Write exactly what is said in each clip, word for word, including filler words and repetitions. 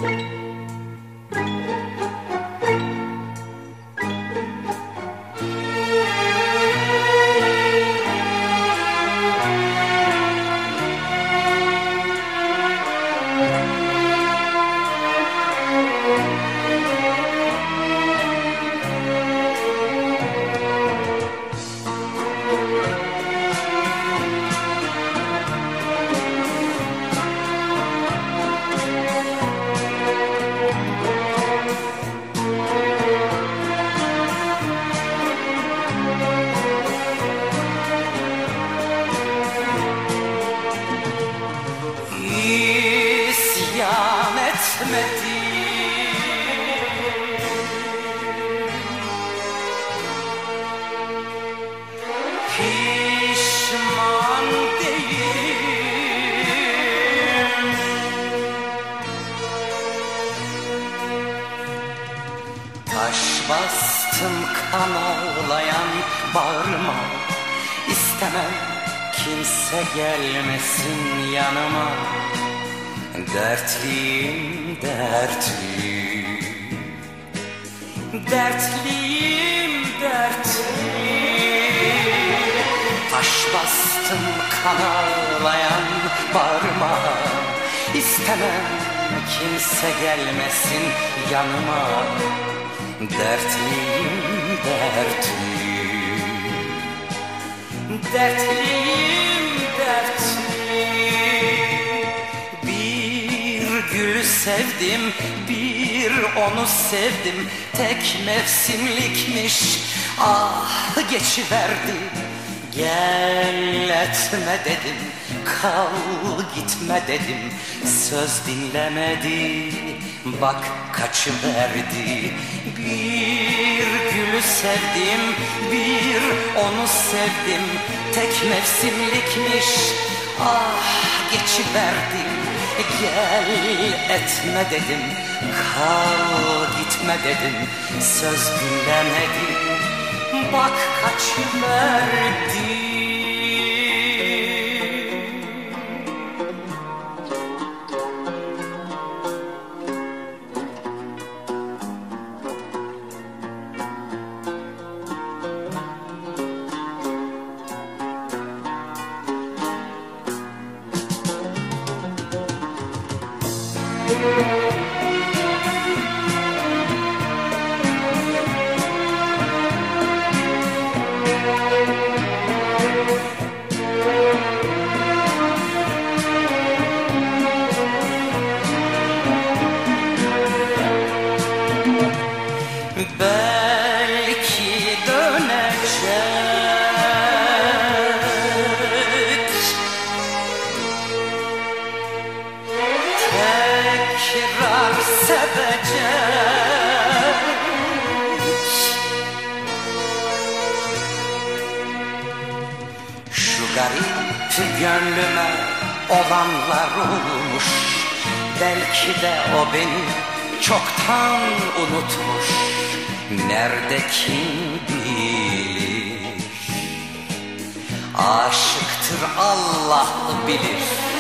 İsyan etmedi, pişman değilim. Taş bastım kan ağlayan bağrıma, istemem kimse gelmesin yanıma. Dertliyim, dertliyim, dertliyim, dertliyim. Taş bastım kan ağlayan bağrıma, istemem kimse gelmesin yanıma. Dertliyim, dertliyim, dertliyim, dertliyim. Bir gülü sevdim, bir onu sevdim. Tek mevsimlikmiş, ah geçiverdi. Gel etme dedim, kal gitme dedim. Söz dinlemedi, bak kaçıverdi. Bir gülü sevdim, bir onu sevdim. Tek mevsimlikmiş, ah geçiverdi. Gel etme dedim, kal gitme dedim. Söz dinlemedi, bak kaçıverdi. Belki dönecek, tekrar sevecek. Şu garip gönlüme olanlar olmuş. Belki de o beni çoktan unutmuş. Nerede kim bilir? Aşıktır Allah bilir.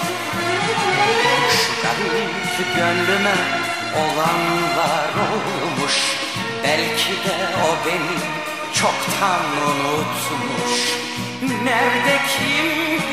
Şu garip gönlüme olanlar olmuş. Belki de o beni çoktan unutmuş. Nerede kim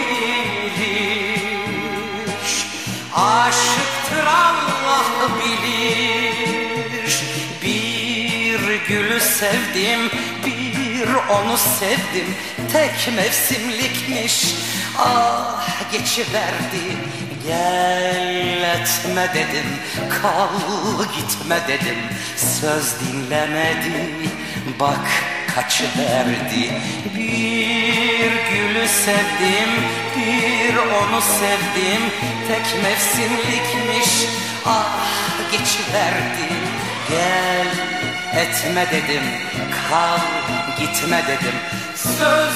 bilir? Aşıktır Allah bilir. Bir gülü sevdim, bir onu sevdim. Tek mevsimlikmiş, ah geçiverdi. Gel etme dedim, kal gitme dedim. Söz dinlemedi, bak kaçıverdi. Bir gülü sevdim, bir onu sevdim. Tek mevsimlikmiş, ah geçiverdi. Gel etme dedim, kal gitme dedim. Söz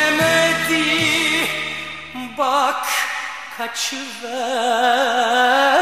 dinlemedi, bak kaçıverdi.